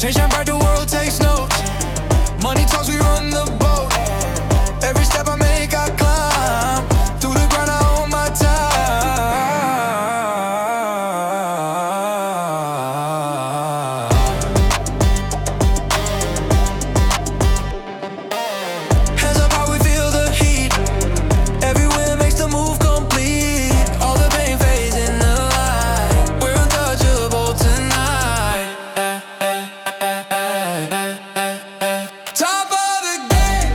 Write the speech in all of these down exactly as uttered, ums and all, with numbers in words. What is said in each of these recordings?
Change and bright, the world takes notes. Money talks, we run the boat. Every step I make, I climb. Through the ground, I own my time. Hands up how we feel the heat. Everywhere makes the move complete. All the pain fades in the light. We're untouchable tonight. Eh, eh, eh, eh, eh, eh, eh. Top of the game.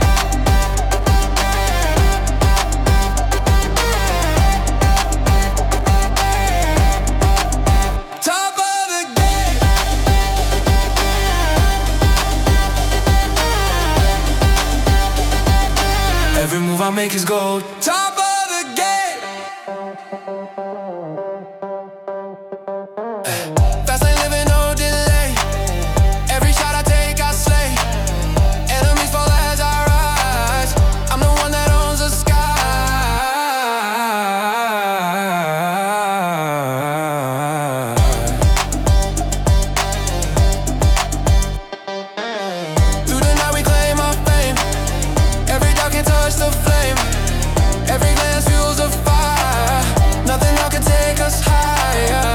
Top of the game. Every move I make is gold. Top of the game. Fast lane living, no delay. Every shot I take, I slay. Enemies fall as I rise. I'm the one that owns the sky. Through the night we claim our fame. Every dog can touch the flame. Every glance fuels a fire. Nothing now can take us higher.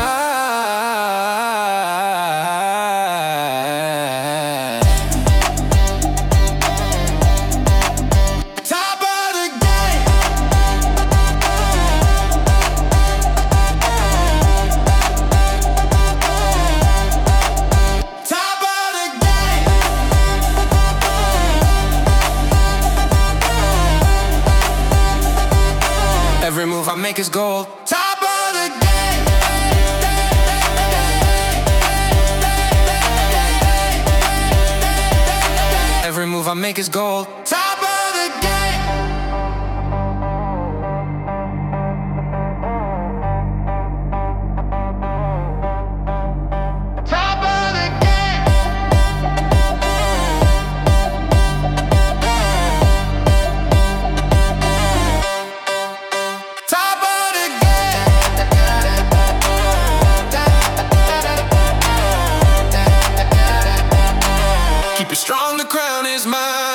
Top of the game. Top of the game. Every move I make is gold. Top of the game. Every move I make is gold. Top of the game. Top of the game. Top of the game. Keep it strong, the crown is mine.